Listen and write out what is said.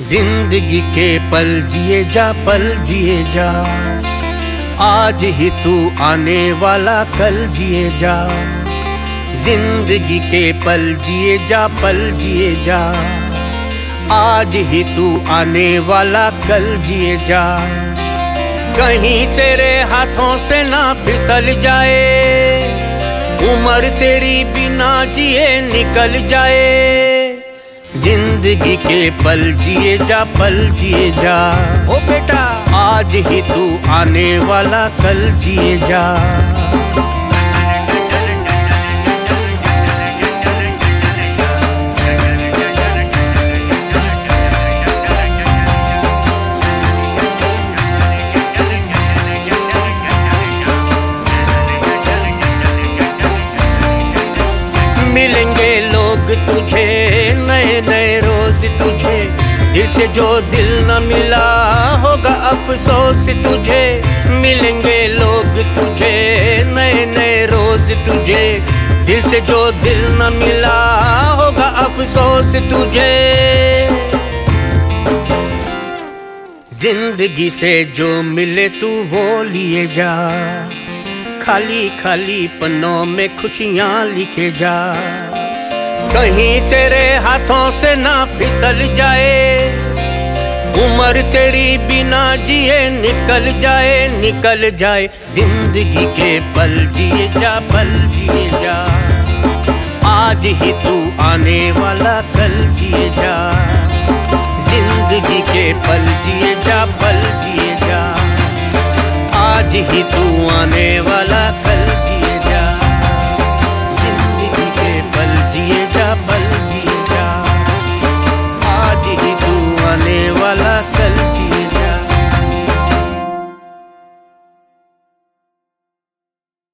जिंदगी के पल जिए जा, पल जिए जा। आज ही तू आने वाला कल जिए जा। जिंदगी के पल जिए जा, पल जिए जा। आज ही तू आने वाला कल जिए जा। कहीं तेरे हाथों से ना फिसल जाए, उम्र तेरी बिना जिए निकल जाए। जिंदगी के पल जिए जा, पल जिए जा। ओ बेटा, आज ही तू आने वाला कल जिए जा। मिलेंगे लोग तुझे नए नए रोज तुझे, दिल से जो दिल न मिला होगा अफसोस तुझे। मिलेंगे लोग तुझे नए नए रोज तुझे, दिल से जो दिल न मिला होगा अफसोस तुझे। जिंदगी से जो मिले तू वो लिए जा, खाली खाली पन्नों में खुशियां लिखे जा। कहीं तेरे हाथों से ना फिसल जाए, उम्र तेरी बिना जिए निकल जाए, निकल जाए। जिंदगी के पल जिए जा, पल जिए जा। आज ही तू आने वाला कल जिए जा। जिंदगी के पल जिए जा, पल जिए जा। आज ही तू आने